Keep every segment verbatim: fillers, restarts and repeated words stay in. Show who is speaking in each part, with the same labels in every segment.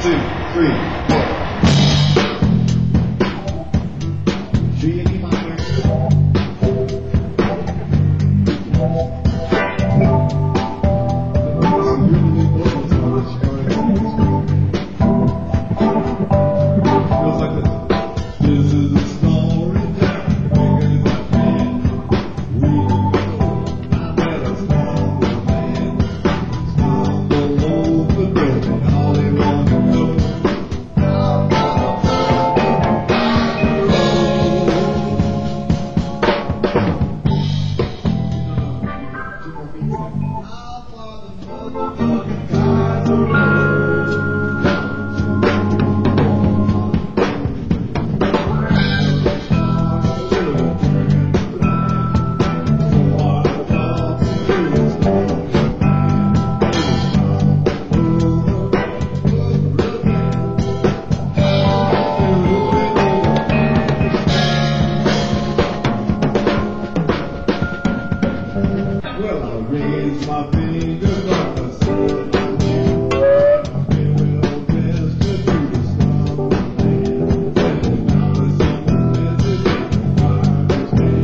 Speaker 1: two, three, four. G and E minor. Goes like this. This is the story that we're We better start with man. All over the building, all they want to know. Well, I raise my finger, but I said I knew I feel well best to do the stuff with man. And now there's someone message in the fire's bed.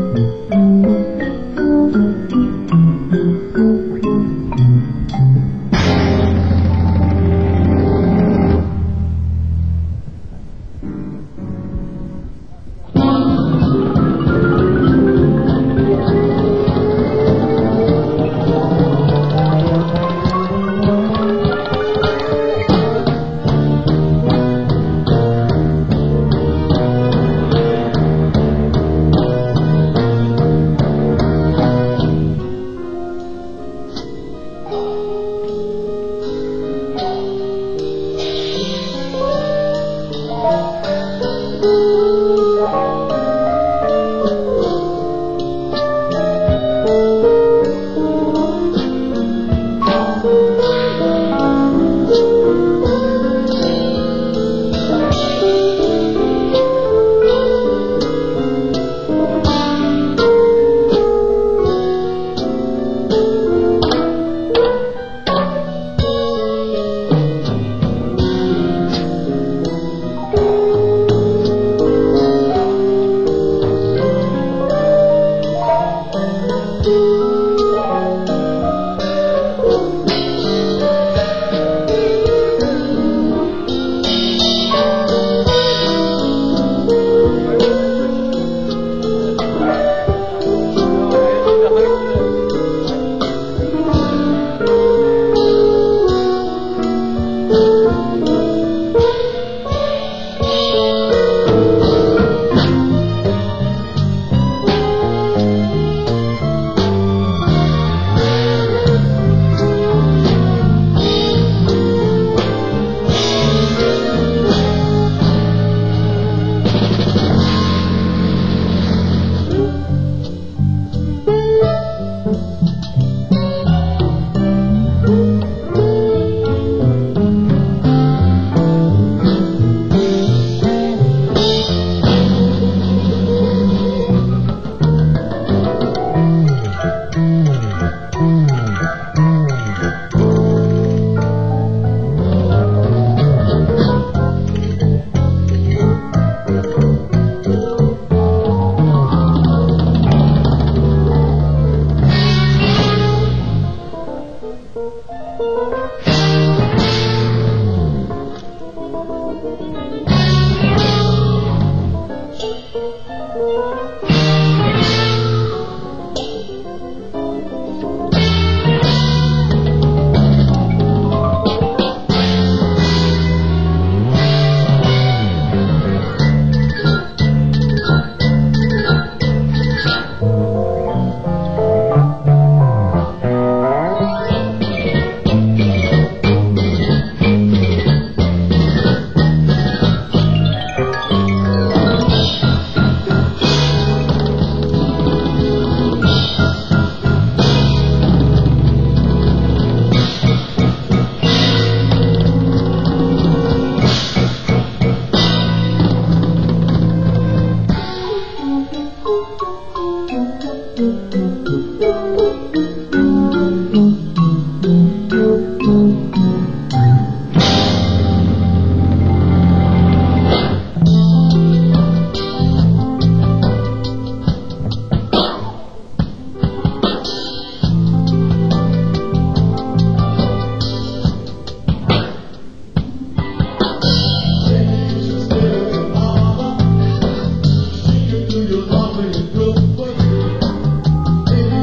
Speaker 1: Thank you.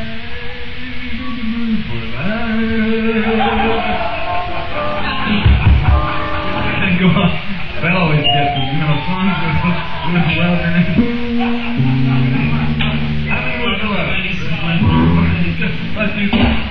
Speaker 1: Go on. That always gets me, you know, songs with, with love in it. I think we'll go out. Let's do that.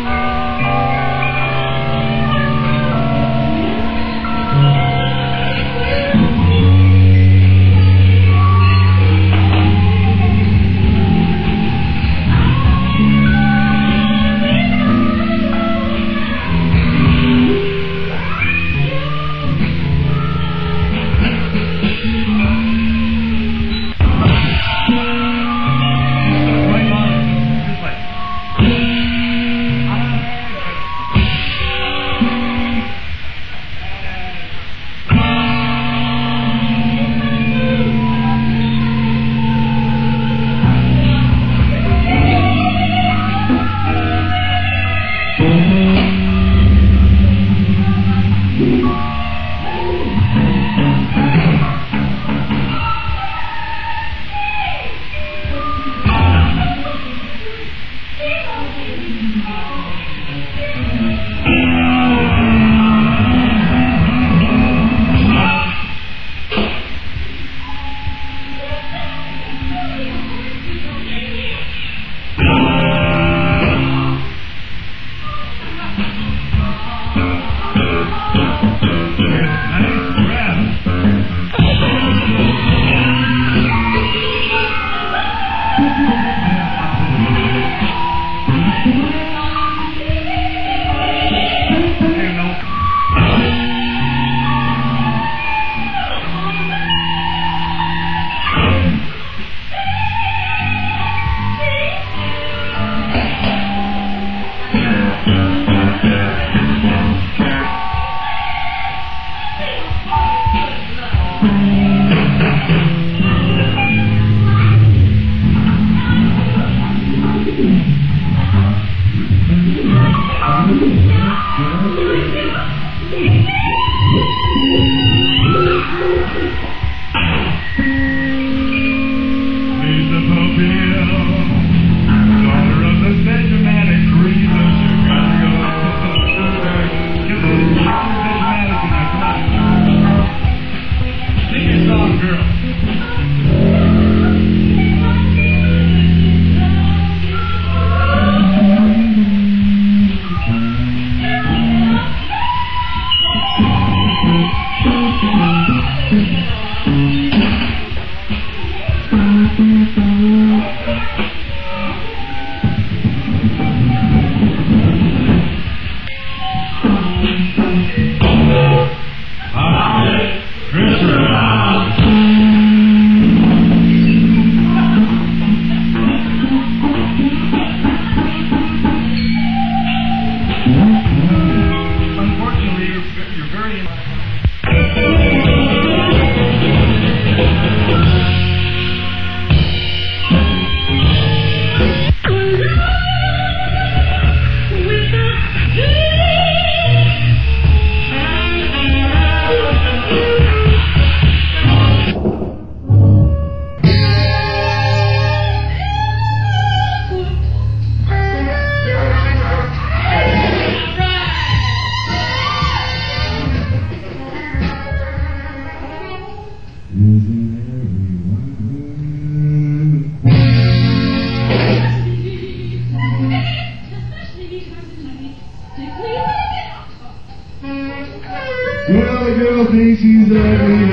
Speaker 2: Well, the girl thinks she's ugly.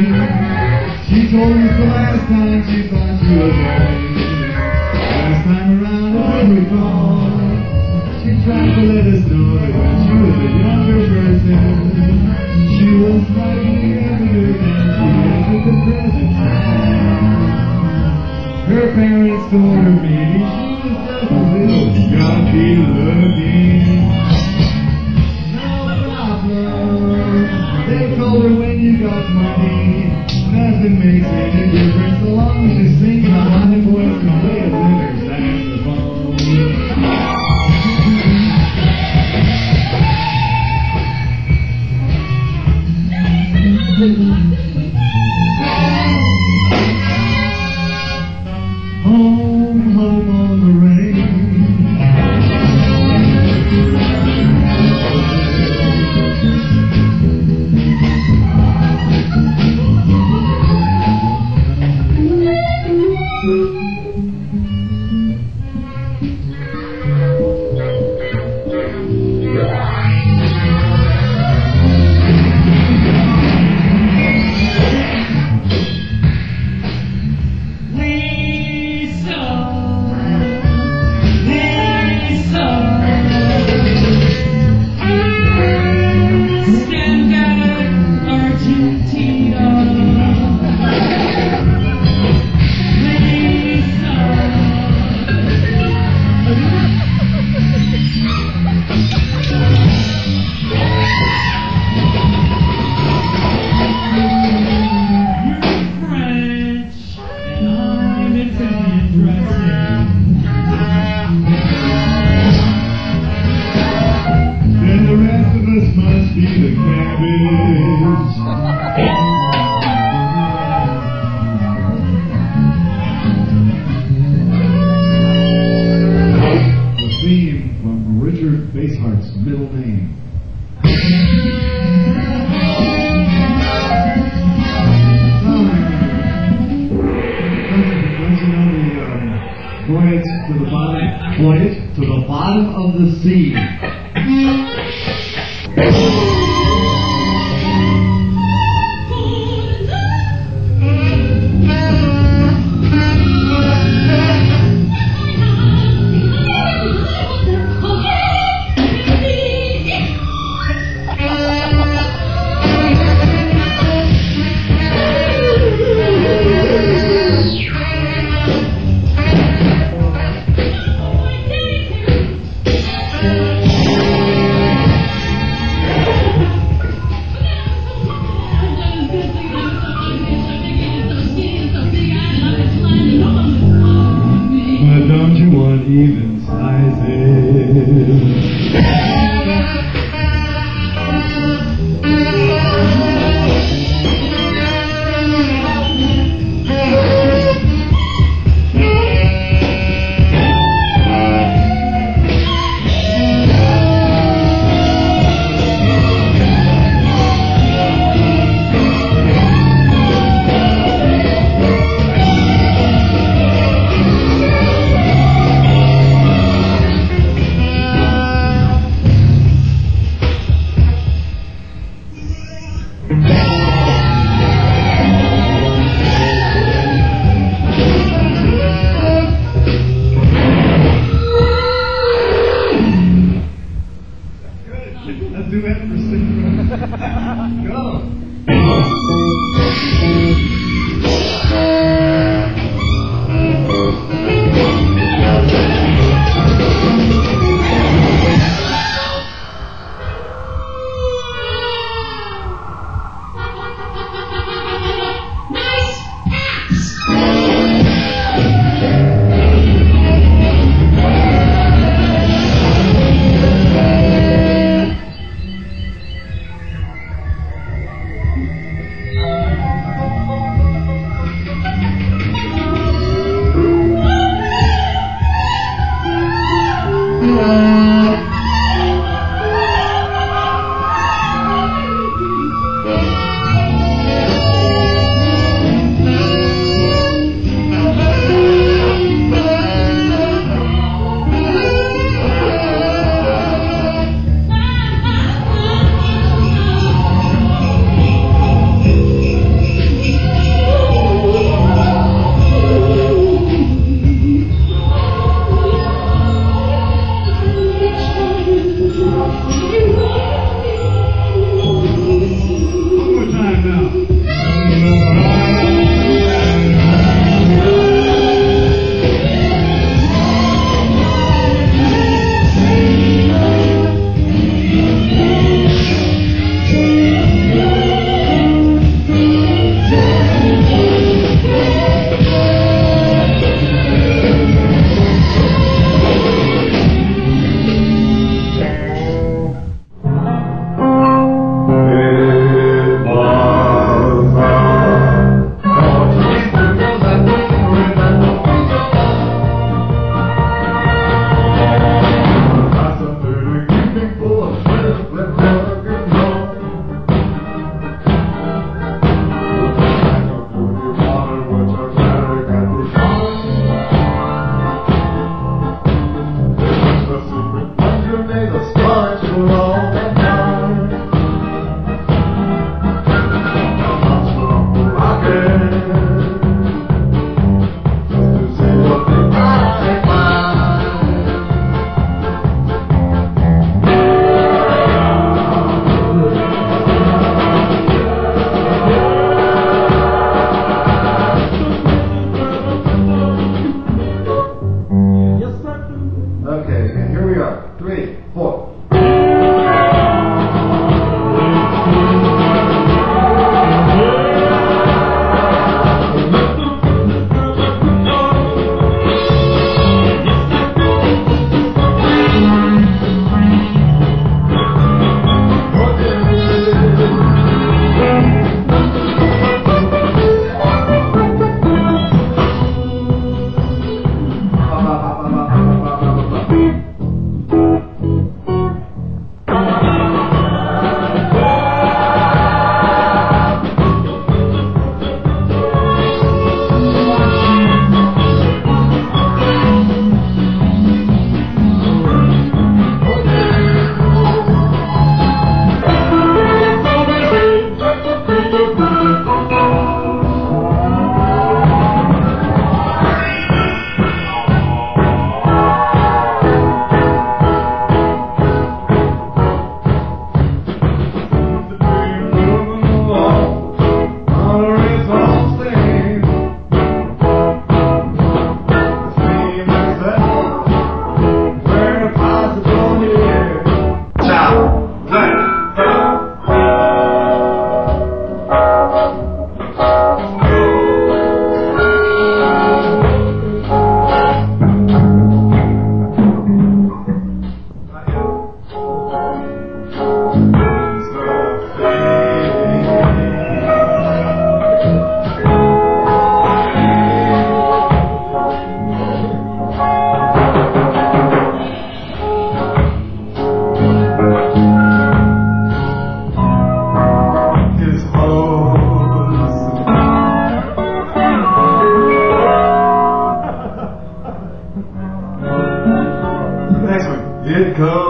Speaker 2: She told us the last time she thought she was ugly. Last time around, as we recall, she tried to let us know that when she was a younger person, she was slightly younger than she is at the present time. Her parents told her maybe she was just a little scotty looking. They told her when you got money, nothing makes any difference so long as you sing a high voice and play a winner saxophone. Home, home on the range,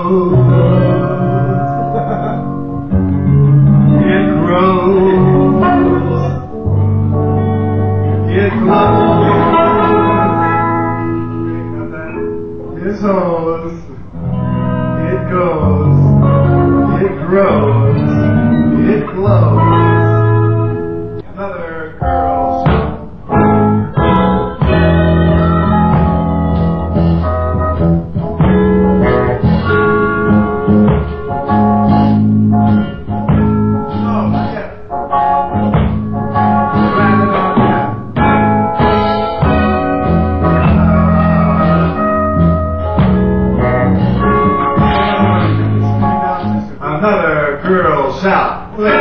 Speaker 1: It grows. It glows. It holds. It goes. It grows. It glows. Another girl. Another girl shout. Let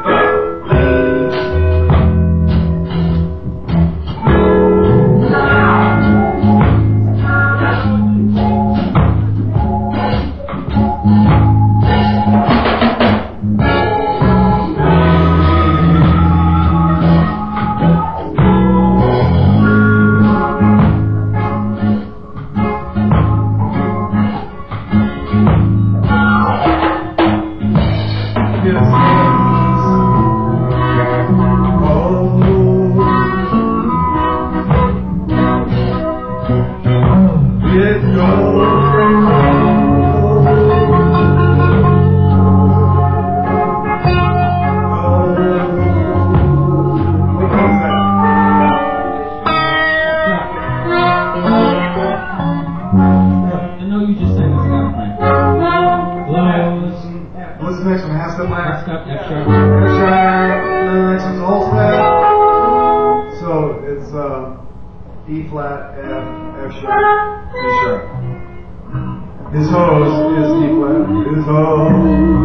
Speaker 1: What's the next one? Half step line?
Speaker 3: Half step, F sharp.
Speaker 1: F sharp. The next one's a whole step. So it's uh, E flat, F, F sharp, D sharp. His hose is E flat. His hose.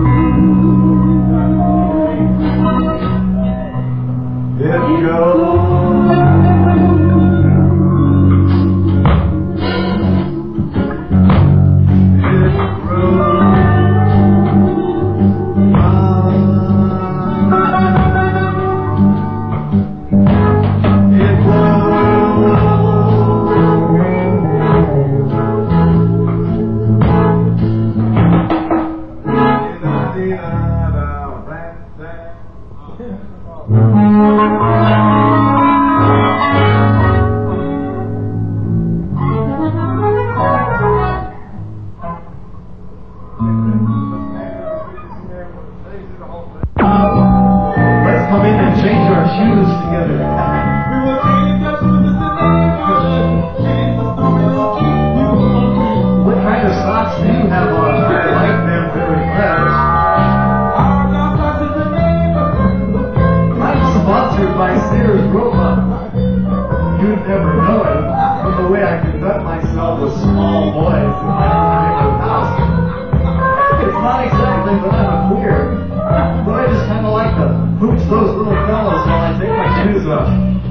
Speaker 1: It goes. Let's come in and change our shoes together. What kind of socks do you have on? I like them very much. I'm sponsored by Sears Roebuck. You'd never know it from the way I conduct myself with small boys in my neighborhood house. It's not exactly that I'm a queer, but I just kind of like to hooch those little fellows while I take my shoes off.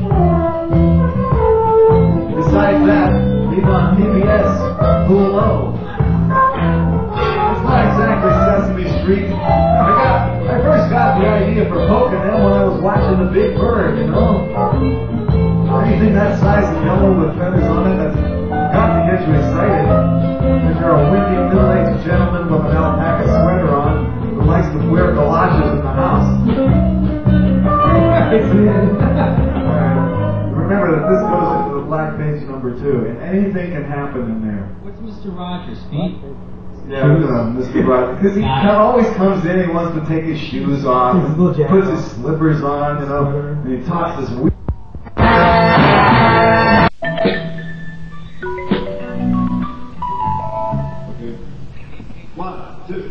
Speaker 1: Besides that, he's on P B S, Hulu. It's not exactly Sesame Street. I got, I first got the idea for poking them when I was watching The Big Bird, you know? Anything that size and yellow with feathers on it, that's got to get you excited. If you're a windy, middle-aged gentleman with an alpaca sweater on who likes to wear galoshes in the house. Remember that this goes into the black page number two, and anything can happen in there.
Speaker 3: What's Mister Rogers' feet?
Speaker 1: Yeah, uh, Mister Rogers. Because he
Speaker 3: Ah.
Speaker 1: always comes in, he wants to take his shoes off,
Speaker 2: His little jacket
Speaker 1: puts
Speaker 2: on.
Speaker 1: his slippers on, you know, and he talks this weird. Okay. One, two.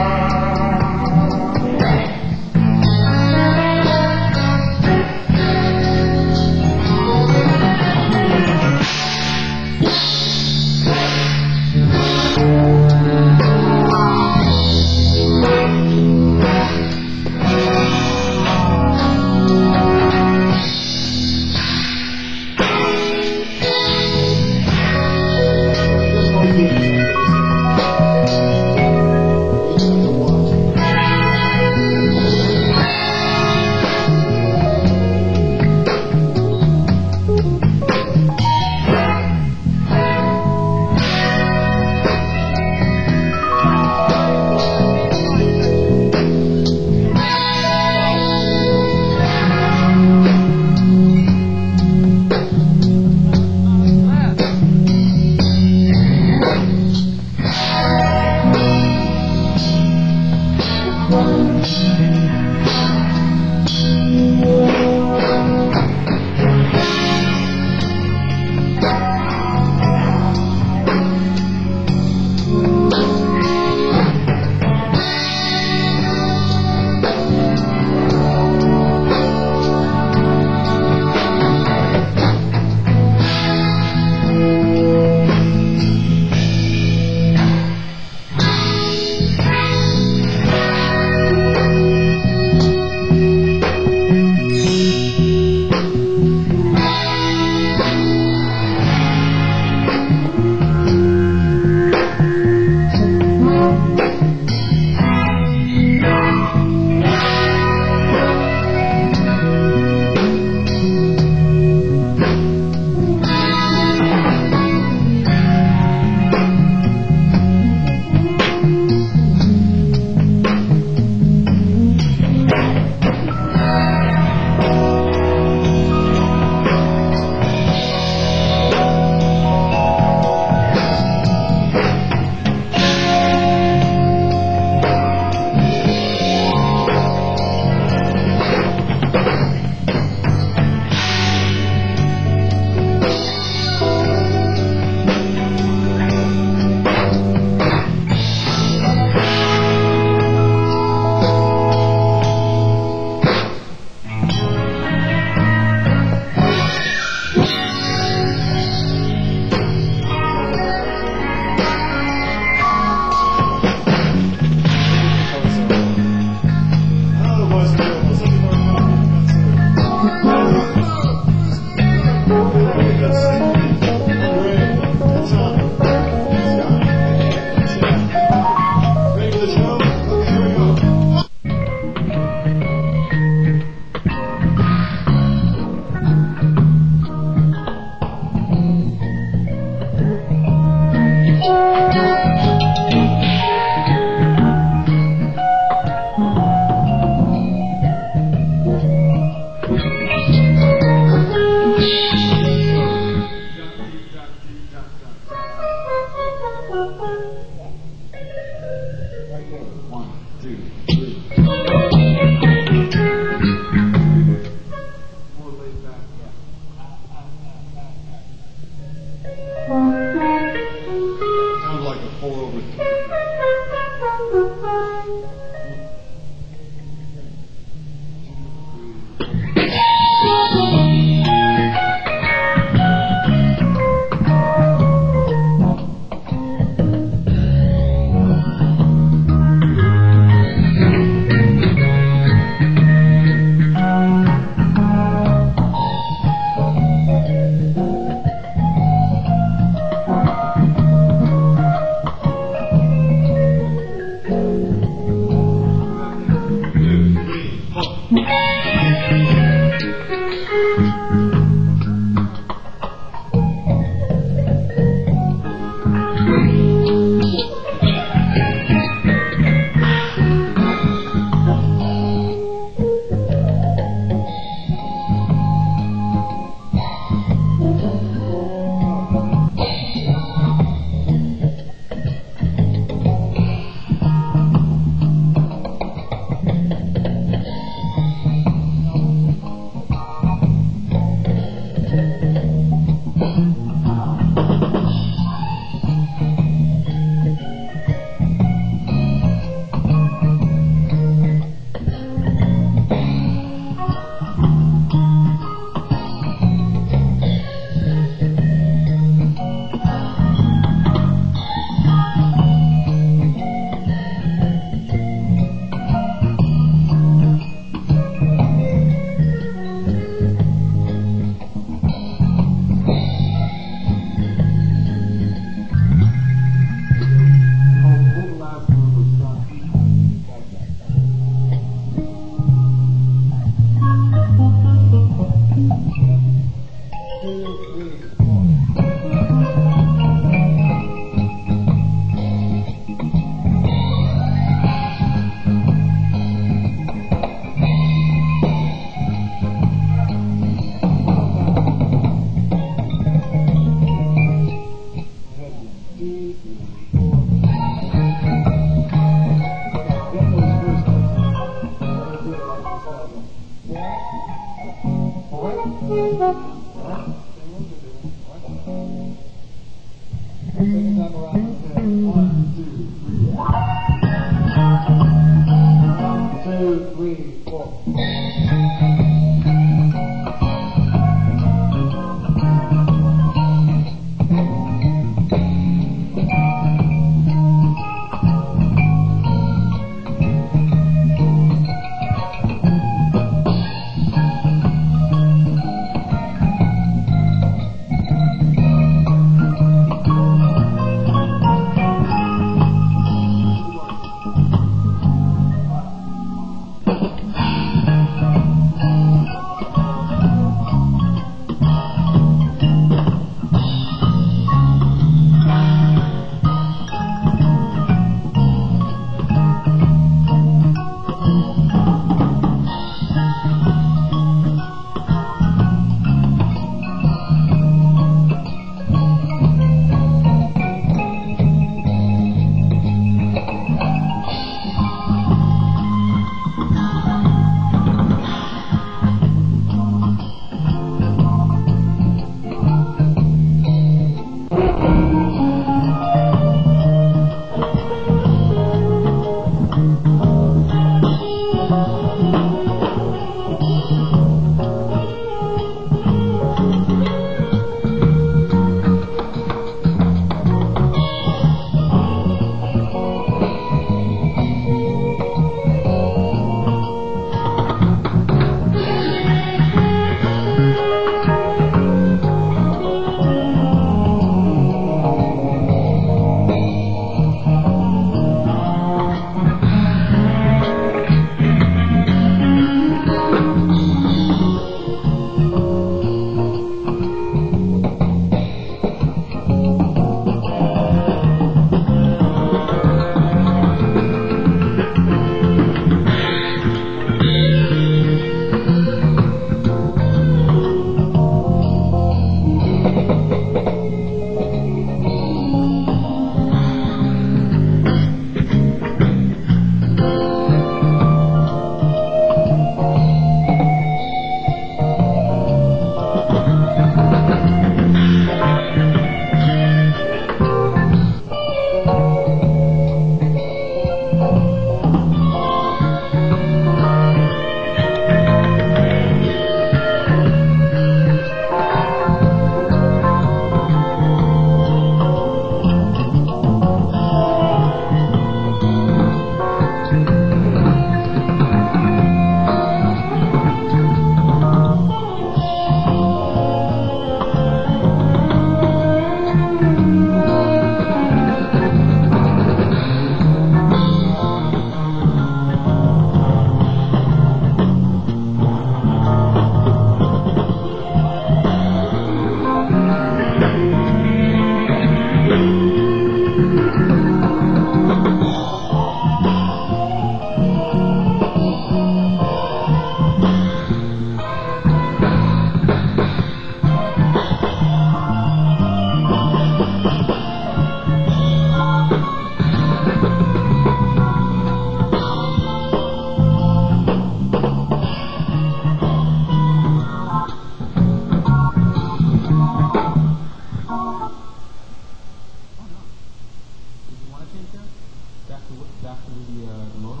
Speaker 3: The, uh, the model?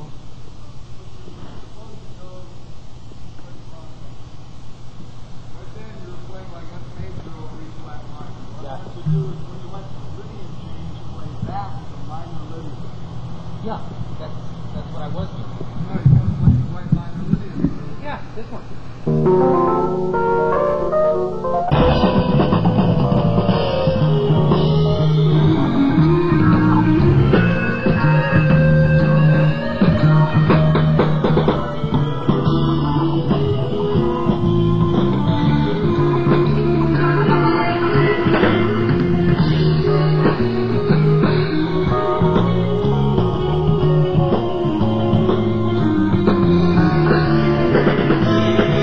Speaker 3: Yeah. Yeah, that's that's what I was doing. Yeah, this one.
Speaker 2: Thank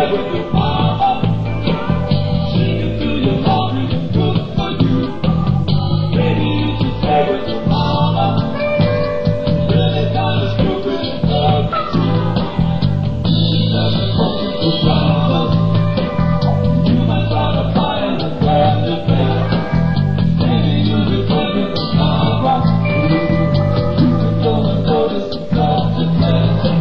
Speaker 1: with your mama. She can do your laundry and cook for you. Maybe you should stay with your mama. Really kind of stupid and ugly too. She doesn't want you to trouble. You might start a fire in the family bed. Maybe you should play with your mama. You can go and notice some consequences.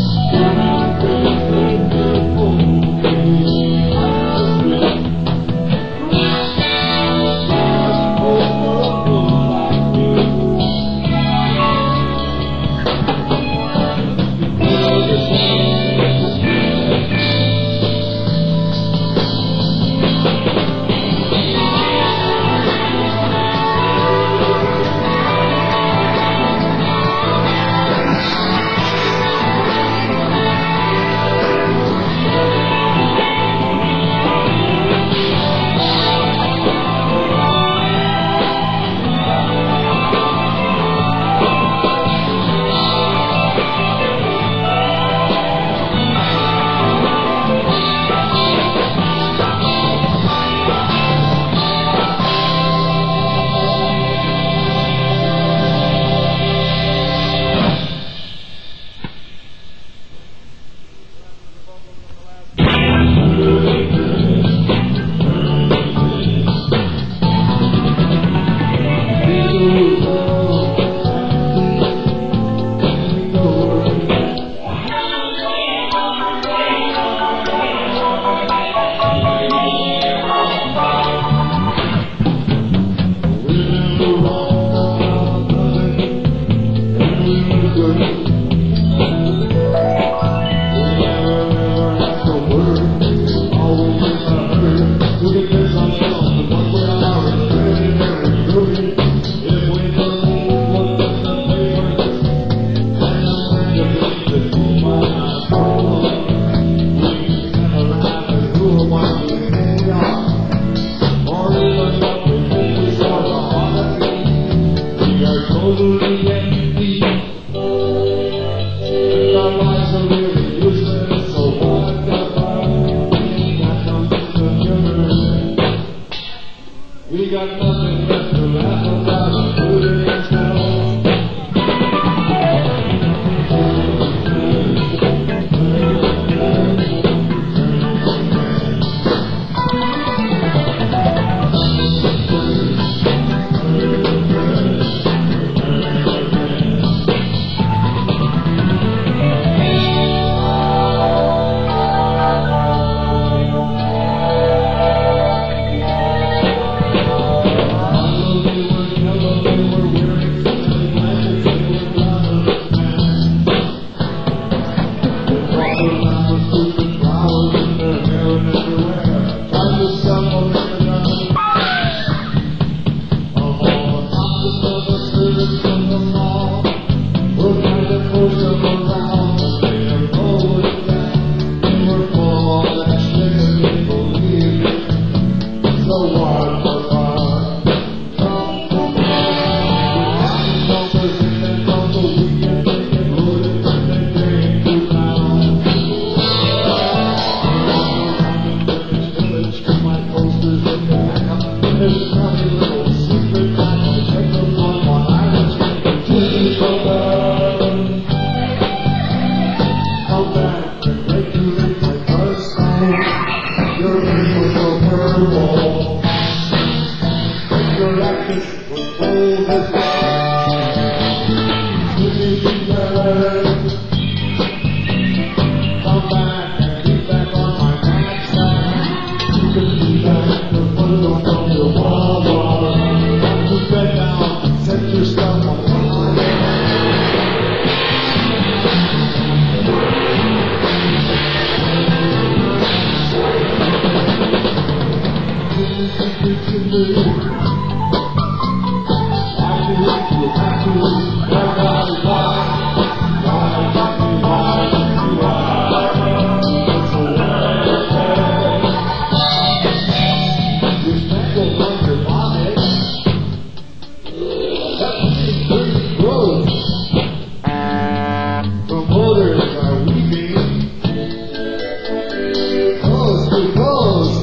Speaker 1: We got nothing left to laugh about, put it in stone. Promoters are weeping.
Speaker 2: it goes.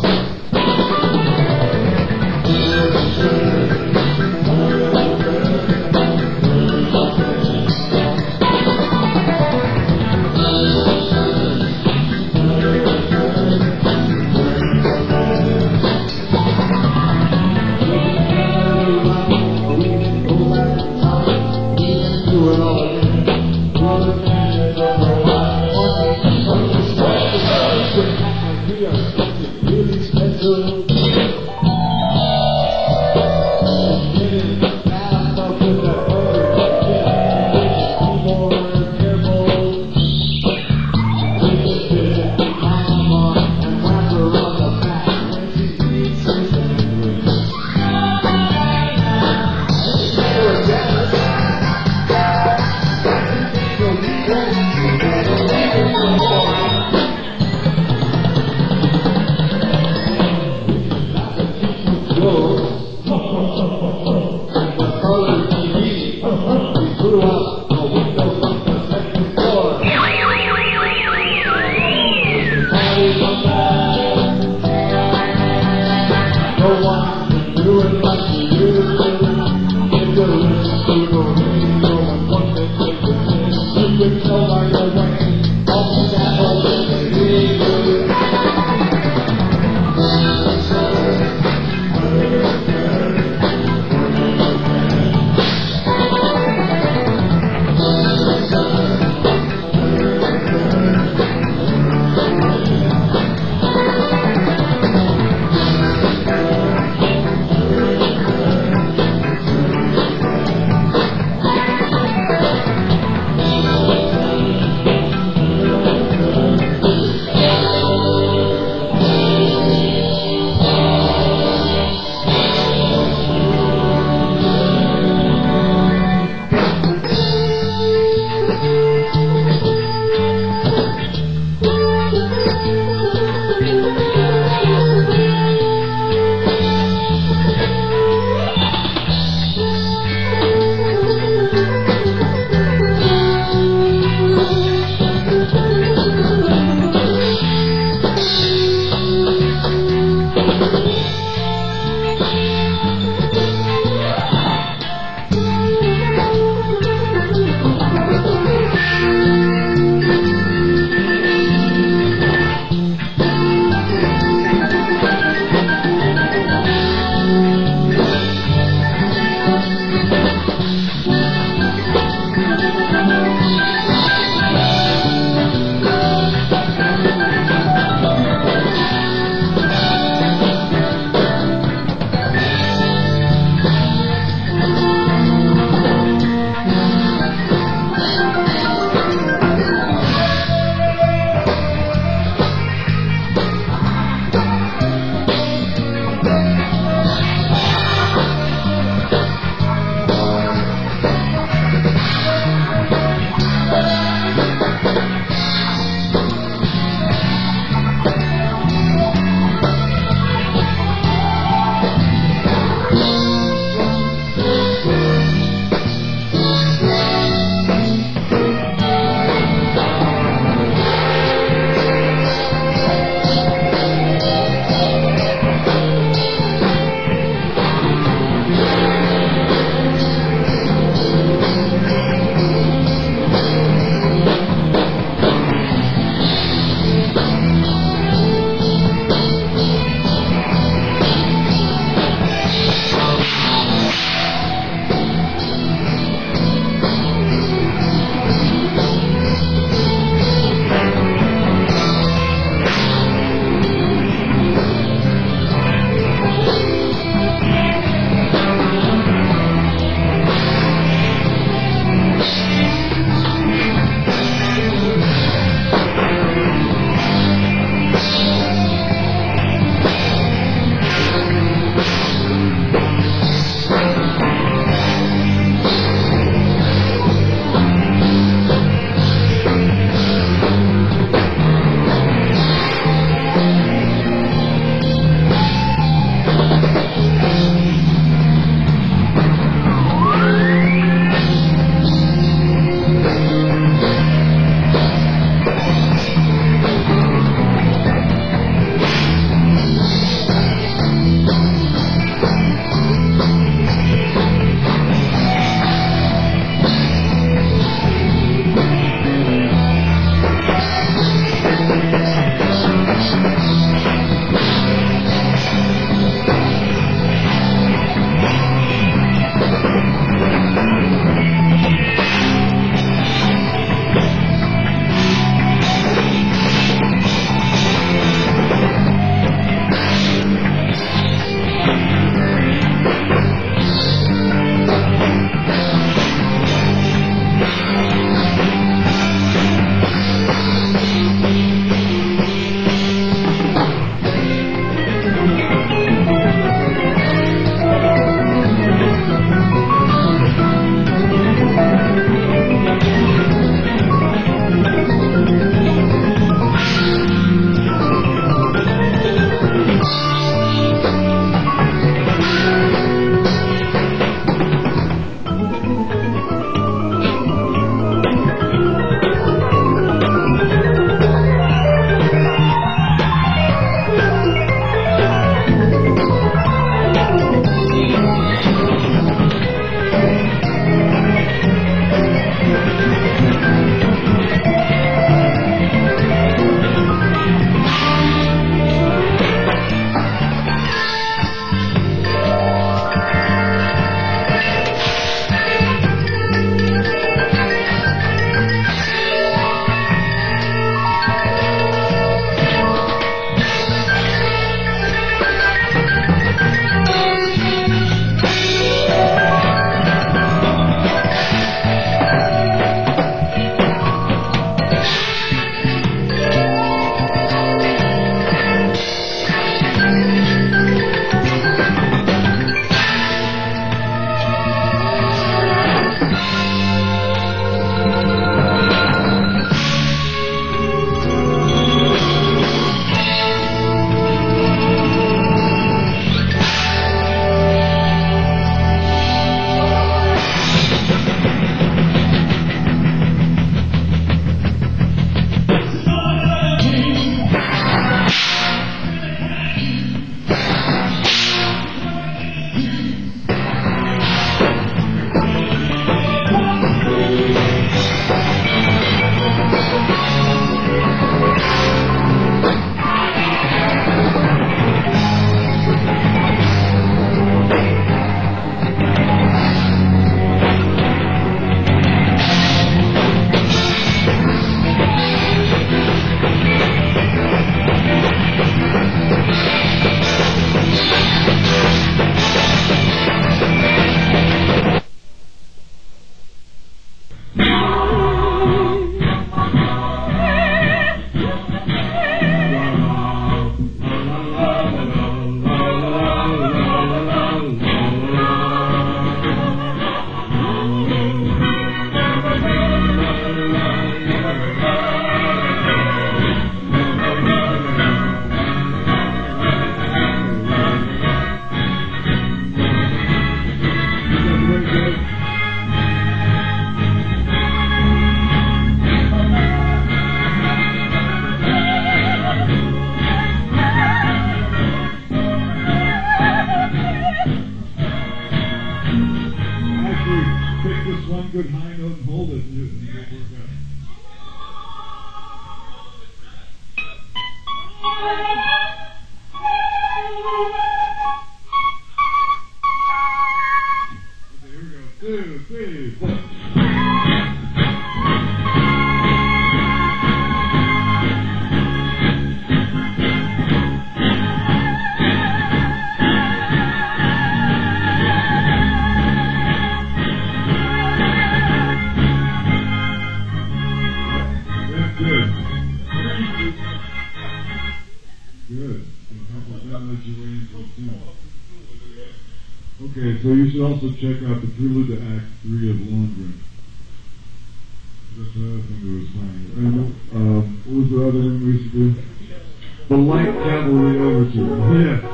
Speaker 2: and help us then let you way into the scene. Okay, so you should also check out the prelude to Act Three of Lohengrin. That's another thing we was playing. And um, what was the other one we used to do? The Light Cavalry Overture. Yeah.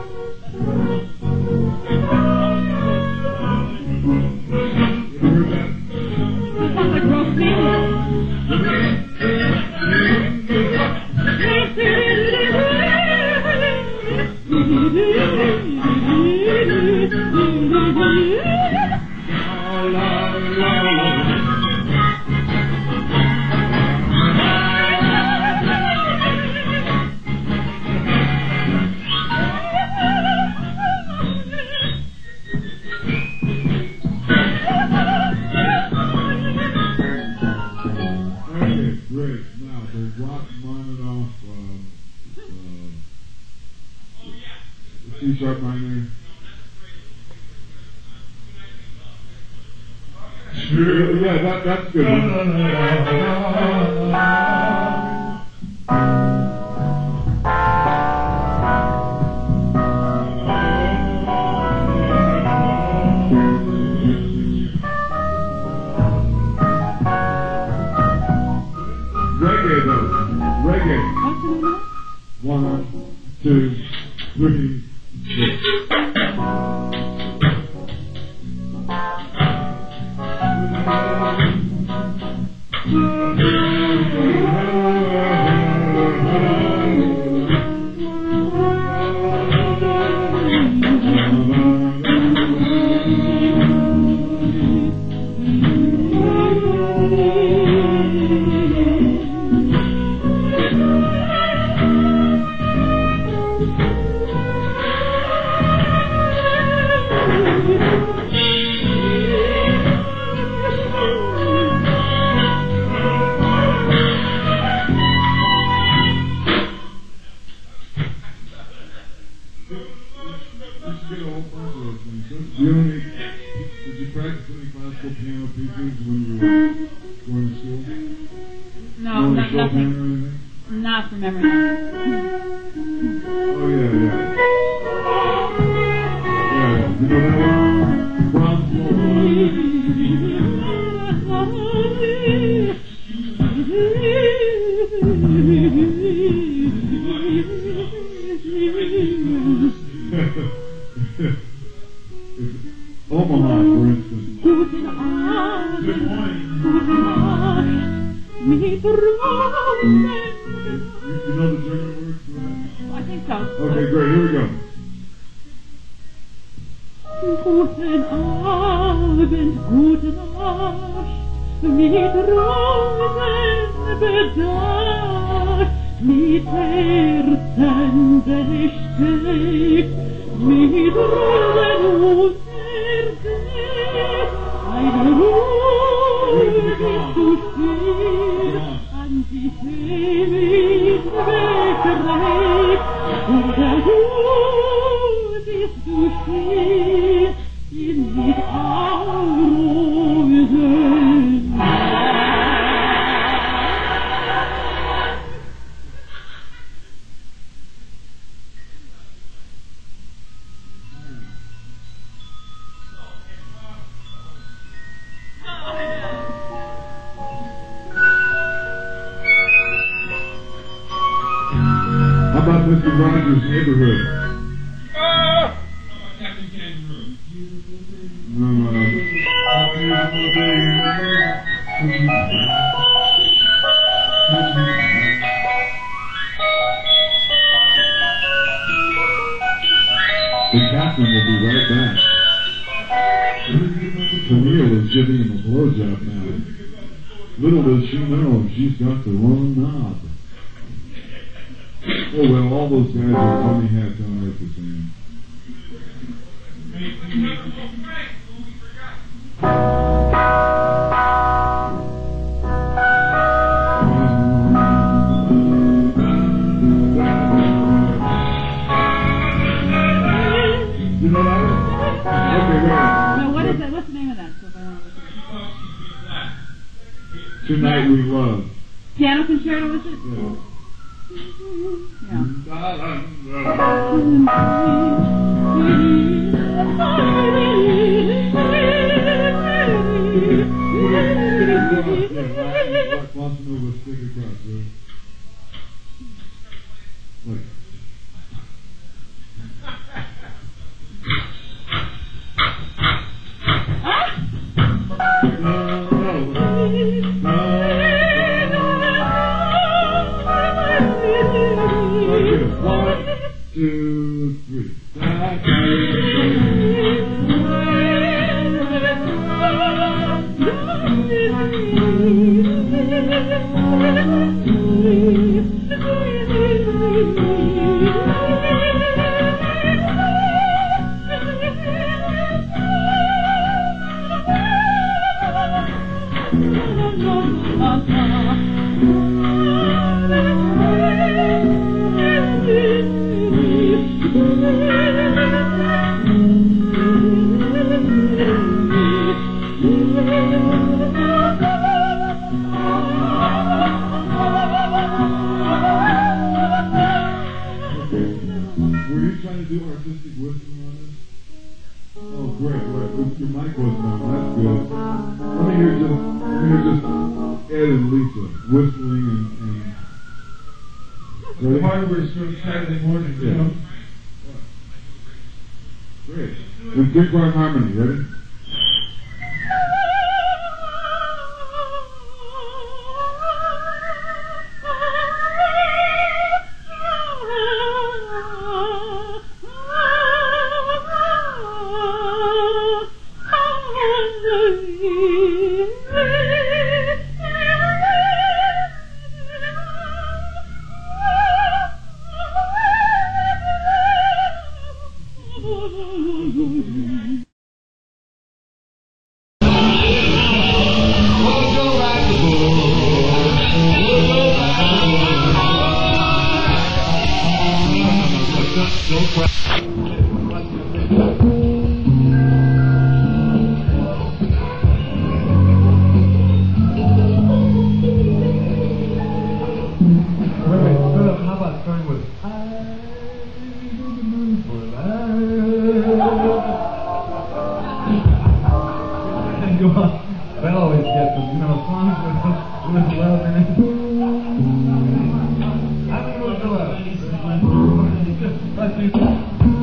Speaker 2: You heard that?
Speaker 4: Sounds like roast
Speaker 2: Okay, great. Now, the Rachmaninoff, um, uh, C sharp minor. Sure. Yeah, that, that's good. Reggae, though. Reggae. One, two, three, four. Do you any, did you practice any classical piano pieces when you were going to school?
Speaker 4: No,
Speaker 2: Going to
Speaker 4: not,
Speaker 2: Chopin
Speaker 4: nothing.
Speaker 2: or anything?
Speaker 4: Not from memory.
Speaker 2: Oh, yeah, yeah. Yeah, you know that one? Brahms Omaha, for instance.
Speaker 4: Guten Abend,
Speaker 2: Good morning.
Speaker 4: guten Nacht, mit Rosen.
Speaker 2: You, you know the German words for that?
Speaker 4: I think so.
Speaker 2: Okay, great. Here we go.
Speaker 4: Guten Abend, gute Nacht, mit Rosen bedacht, mit Herzen bestellt, mit Rosen und Erde, eine Ruhe bist du still, an die Himmel weggereicht, und der Ruhe bist du still, in die Augen.
Speaker 2: How about Mister Rogers' Neighborhood? No, no, no. The captain will be right back. Camille is giving him a blowjob now. Little does she know, she's got the wrong knob. Oh well, all those guys are funny hats on earth the same. You know that one? Okay, great.
Speaker 4: Now, what is that? What's the name of that? So if I don't know.
Speaker 2: Tonight We Love.
Speaker 4: Piano concerto, is it?
Speaker 2: Yeah. Wants to move a stick across, right? Look. One, two, three. Were you trying to do artistic whistling on this? Oh, great. Well, your mic wasn't on. That's good. Let me hear just, let me hear just Ed and Lisa whistling and... and
Speaker 1: The hardware store Saturday morning, you know.
Speaker 2: Great. With Big Rock Harmony, ready?
Speaker 1: That always gets them, you know, songs with, with love in it. I don't know what love. Let's do that.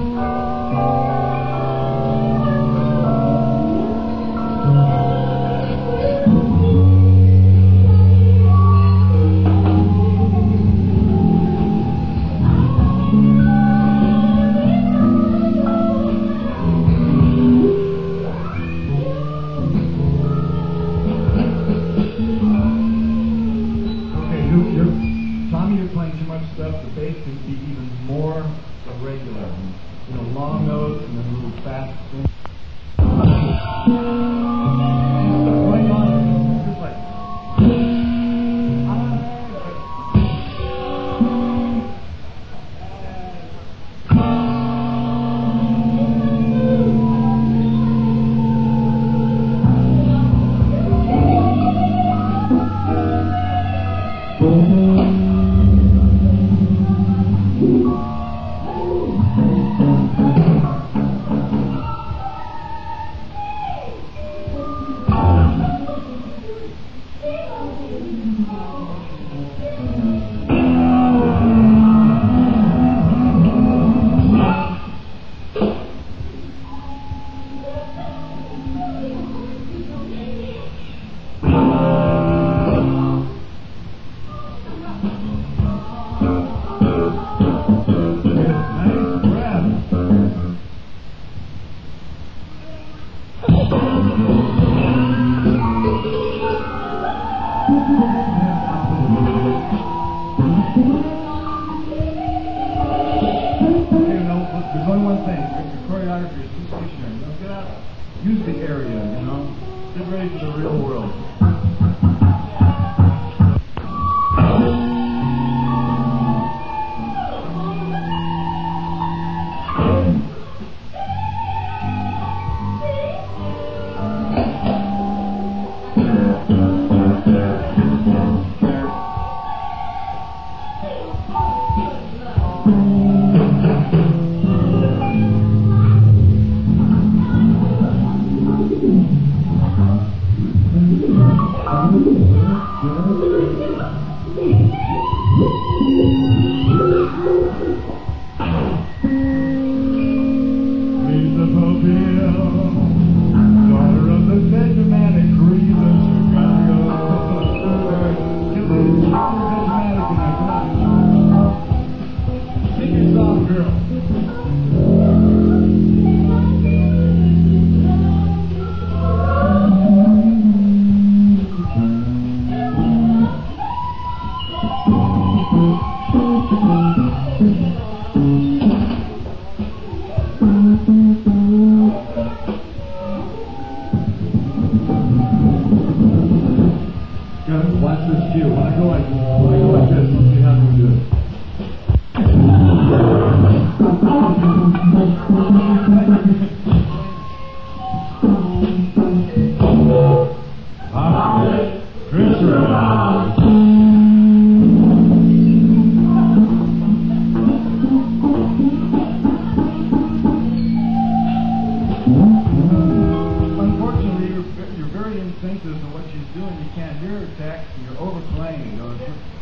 Speaker 1: Stuff, the bass can be even more irregular. You know, long notes and then little fast things. Going on, just like. Use the area, you know. Get ready for the real world.
Speaker 2: go like, I go like this. Let's see how we do it. Ah, Chris Rock. Unfortunately, you're, you're very insensitive to what she's doing. You can't hear her text, and you're overplaying. You know,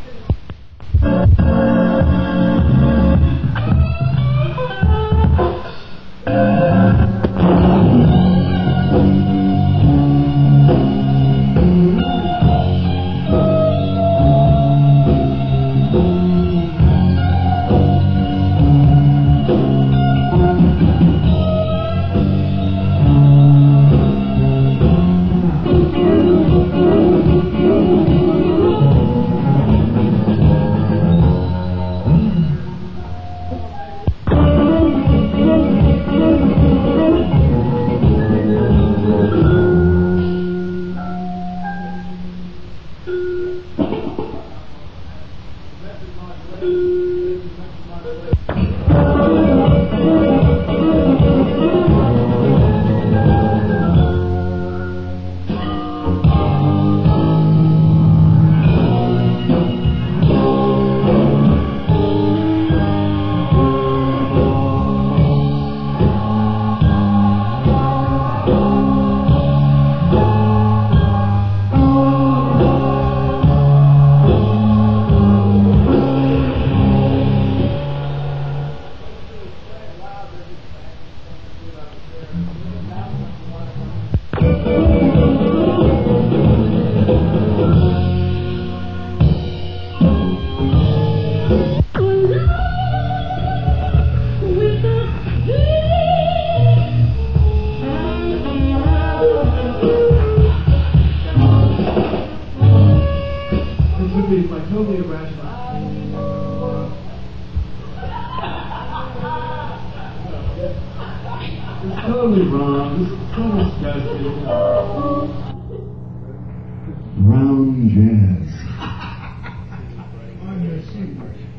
Speaker 2: totally irrational. It's totally wrong. This is so disgusting. Brown jazz. On your seat.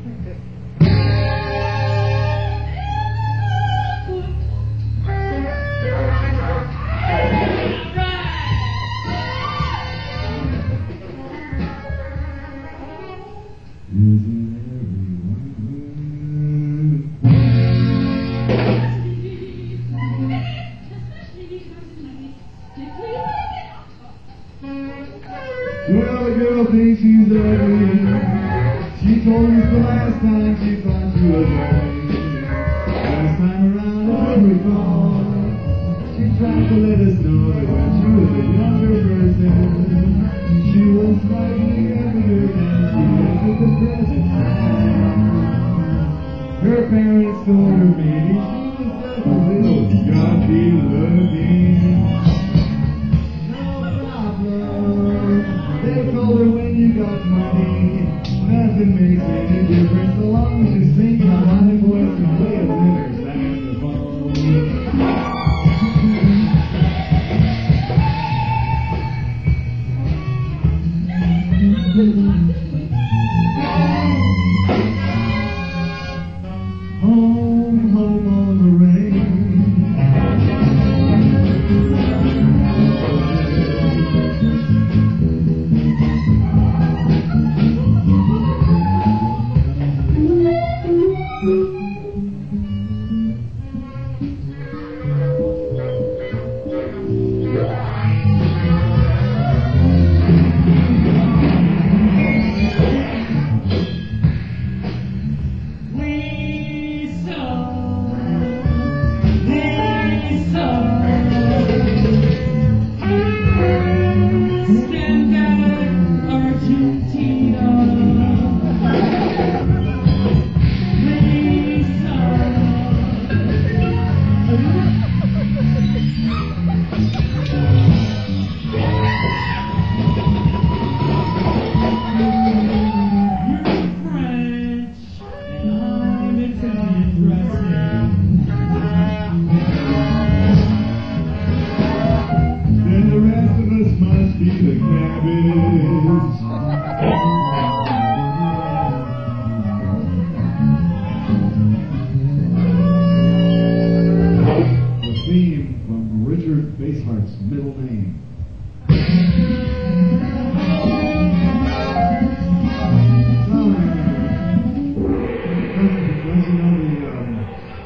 Speaker 2: Well, the girl thinks she's ugly. She told us the last time she thought she was ugly. Last time around, it was recall. She tried to let us know that when she was a younger person, she was slightly younger than she is at the present time. Her parents told her maybe she was just a little yucky looking. They told her when you got money, nothing makes any difference so long as you sing harmonic voice and play a tenor saxophone. Home, home on the range.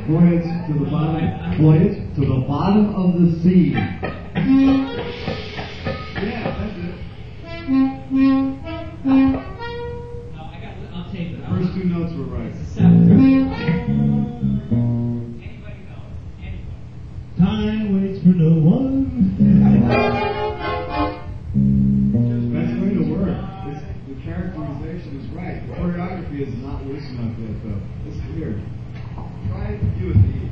Speaker 2: Voyage to the bottom. Voyage to the bottom of the sea. Yeah, that's it.
Speaker 5: No, I got. I'll tape it.
Speaker 2: The first two notes were right.
Speaker 5: It's a seven. Anybody know? Anybody?
Speaker 2: Time waits for no one. That's going to work. It's, the characterization is right. The choreography is not loose enough yet, though. It's weird. Try it with these.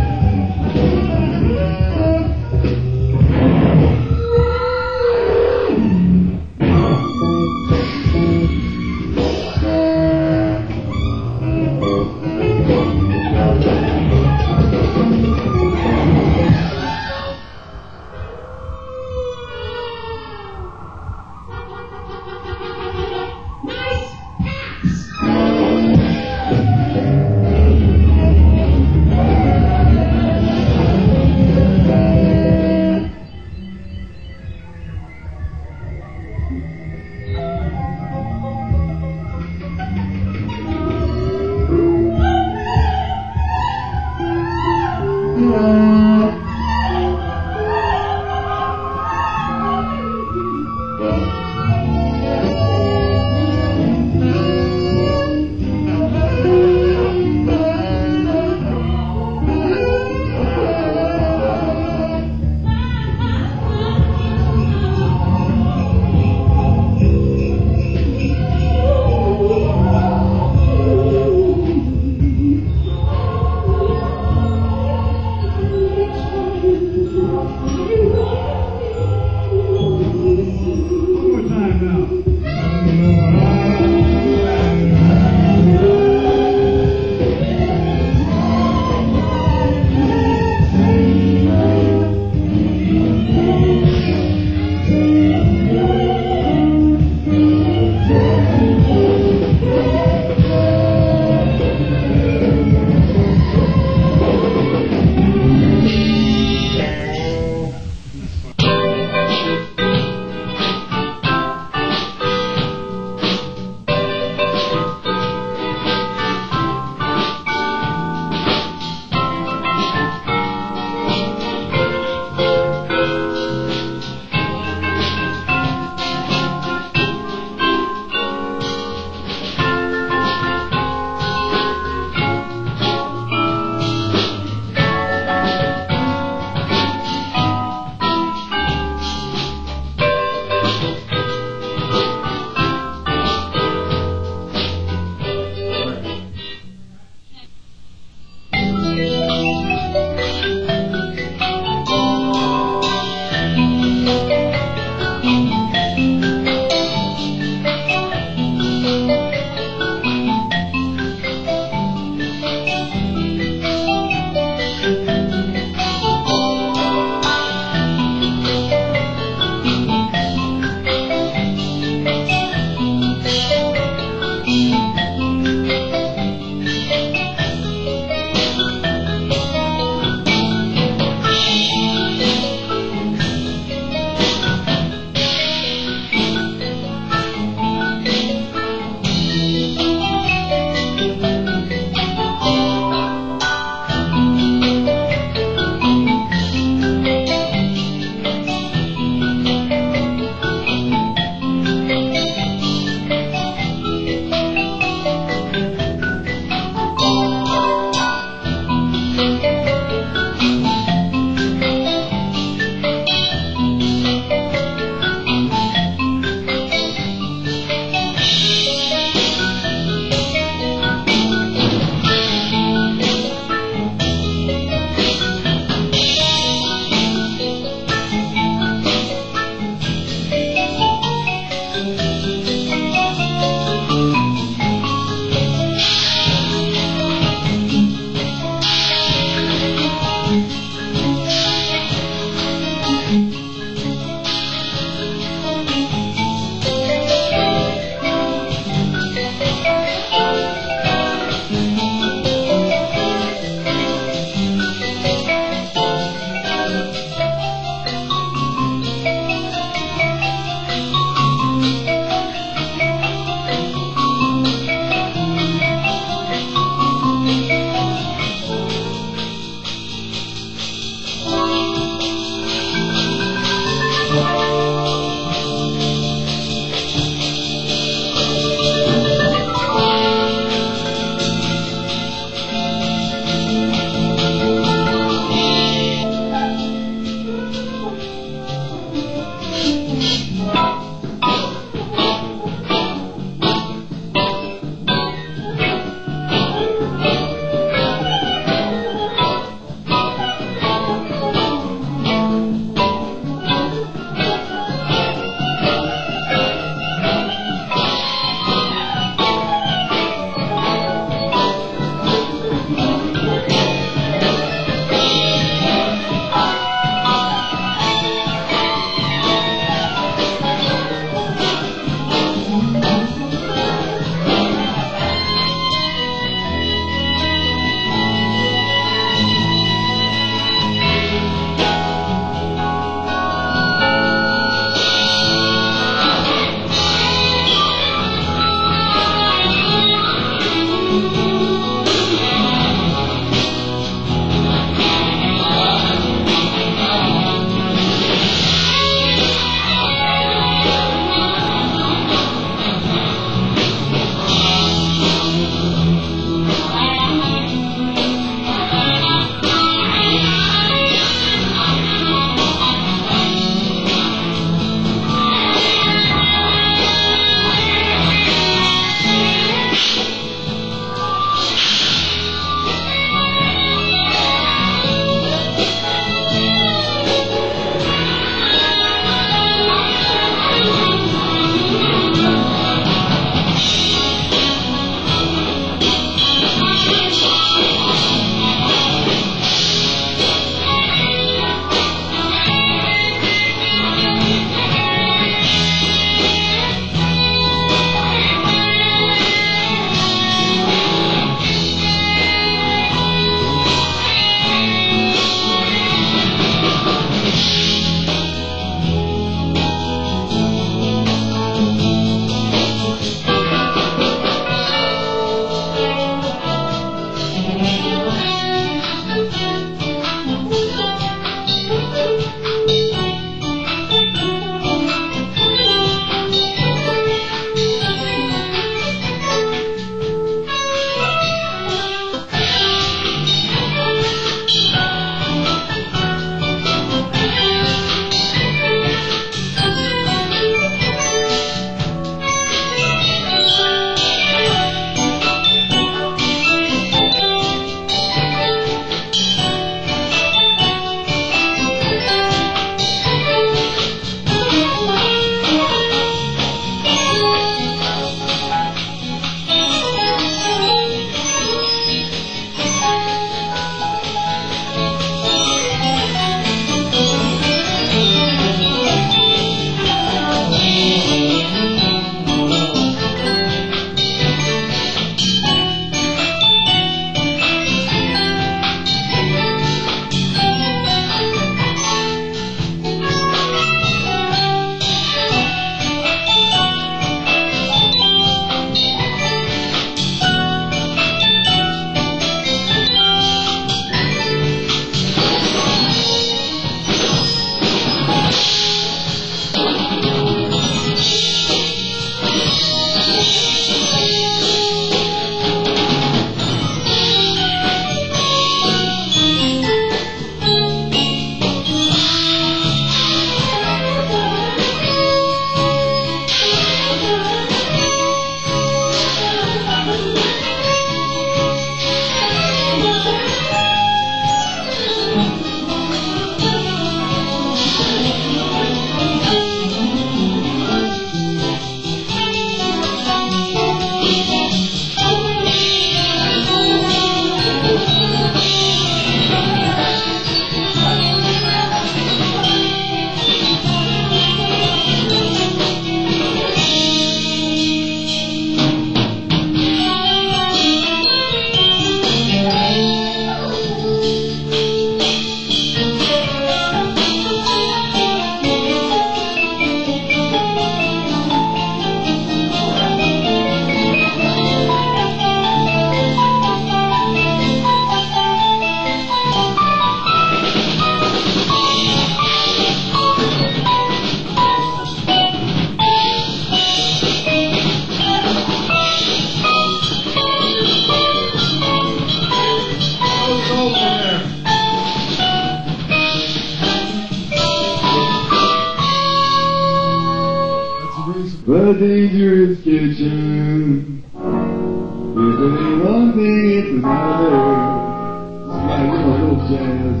Speaker 2: dangerous kitchen. If it ain't one thing, it's another. It's like a little jazz.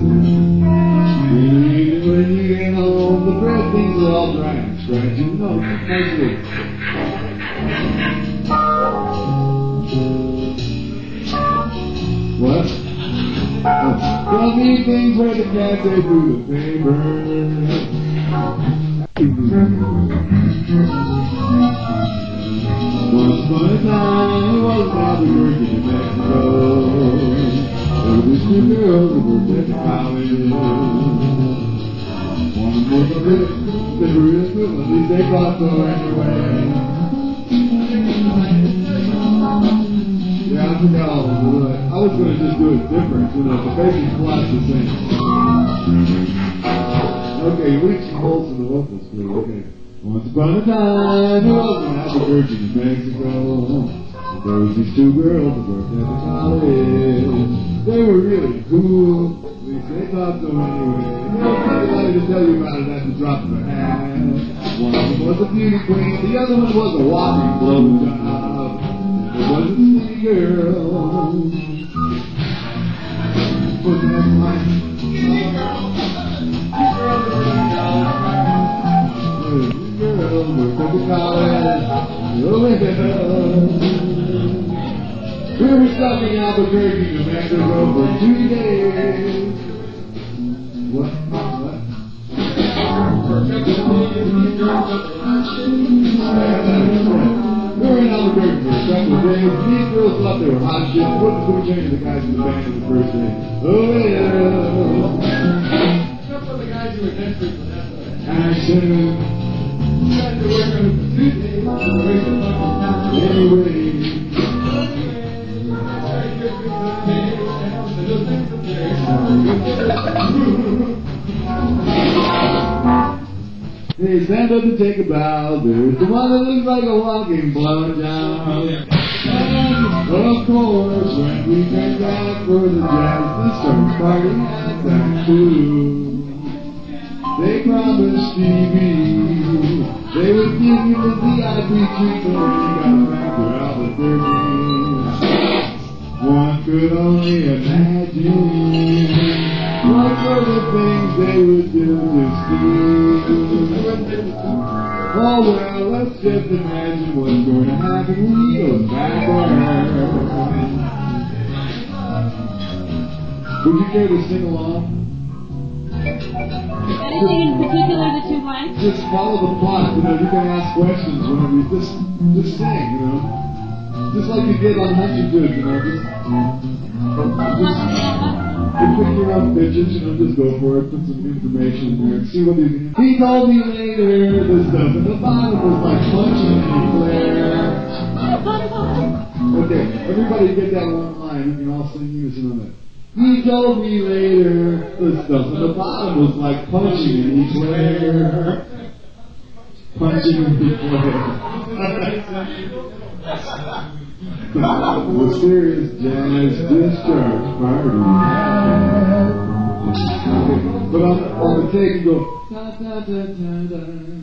Speaker 2: When you get home, the bread things are all dry and scratchy. No, nicely. What? Oh, tell me things where the cats they through the paper. Once upon a time, I was Albuquerque, New Mexico. There were these two girls that worked at the college. One was a bit, they were real good, at least they thought so anyway. Yeah, I forgot all of it. I was going to just do it different, you know, the basic plot's the same. Okay, Richie Olsen, the vocal school, okay. Once upon a time, it was in Albuquerque, New Mexico. There was these two girls that worked at the college. They were really cool, at least they thought so anyway. They don't have anybody to tell you about it at the drop of a hat. One of them was a beauty queen, the other one was a whopping blowjob. It was a skinny girl. What's the next line? Girl, worked at the college. Oh, yeah. We were stuck in Albuquerque, New Mexico for two days. What? What? We were in Albuquerque for a couple of days. These girls thought they were hot shit. What the food chain of the guys in the band on the first day? Oh yeah. Except for the guys who were desperate for that action. You had to work on it for two days. Anyway. Hey, stand up and take a bow. There's the one that looks like a walking blowjob. And of course, when we came back for the jazz, the start party at that too. They promised Stevie they would give you the V I P treatment when you got back to Albuquerque. One could only imagine what sort of things they would do to Steve. Oh well, let's just imagine what's going to happen when he goes back there. Would you care to sing along?
Speaker 4: Anything in particular that you'd like?
Speaker 2: Just follow the plot, you know, you can ask questions whenever you just, just sing, you know. Just like you did on Huntington, you know, just, just you pick your own pitches, you know, just go for it, put some information in there, and see what you can. He told me later, the stuff at the bottom was like punching in the glare. Okay, everybody get that one line, we can all sing unison on that. He told me later, the stuff at the bottom was like punching in eclair. Punching in eclair. The serious jazz discharge party. But on, on the take you go, da da da da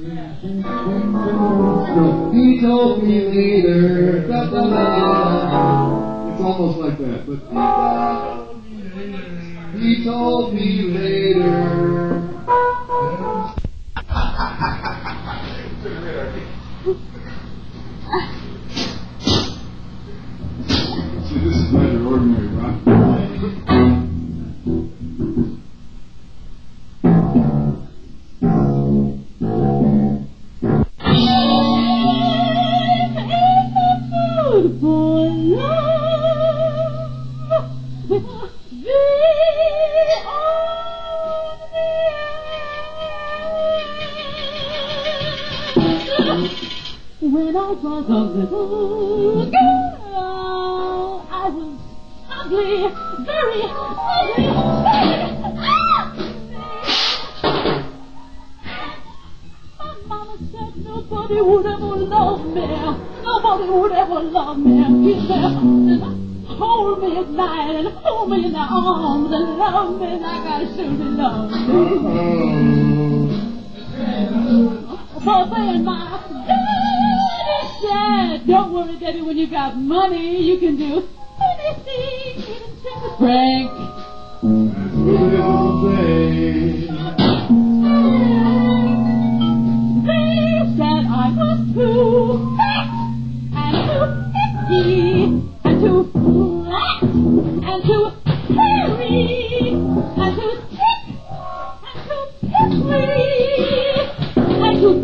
Speaker 2: da. No, he told me later, da da da da. It's almost like that, but he told me later. See, this is not your ordinary rock.
Speaker 4: When I was a little girl, I was ugly, very ugly. My mama said nobody would ever love me. Nobody would ever love me. She said, hold me at night and hold me in their arms and love me like I should be loved. But then my daddy said, don't worry, baby, when you got money, you can do anything, even sing a prank. They said I was too fat and too itchy and too flat and too hairy and too thick and too pickly and too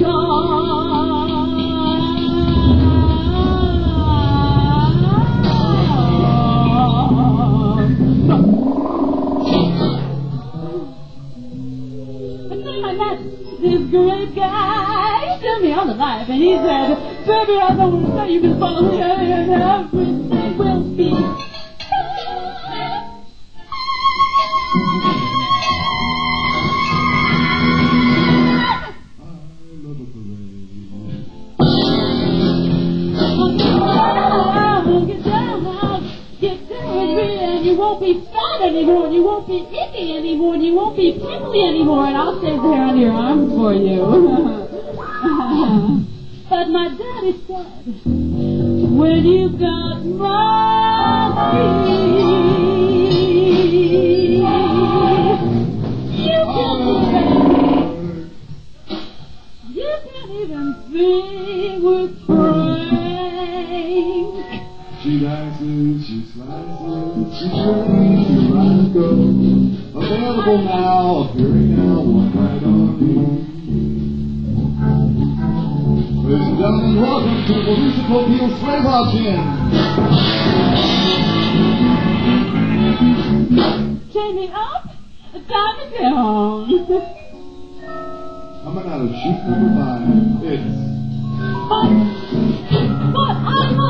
Speaker 4: this great guy, he told me all the life, and he said, baby, I know what to say, you can follow me, and everything will be fine. Get down now, get down with me, and you won't be fat anymore, and you won't be icky anymore, and you won't be pickly anymore, and I'll stay there on your arms for you. But my daddy said, when you got money, you can't even, you can't even sing with Frank.
Speaker 2: She dances, she slices, she turns, she rides go. Available now, appearing now, one night only. Ladies and gentlemen, welcome to the musical Peel Slave Auction.
Speaker 4: Chain me up, tie me down.
Speaker 2: Coming out of chute number five, it's...
Speaker 4: But, but I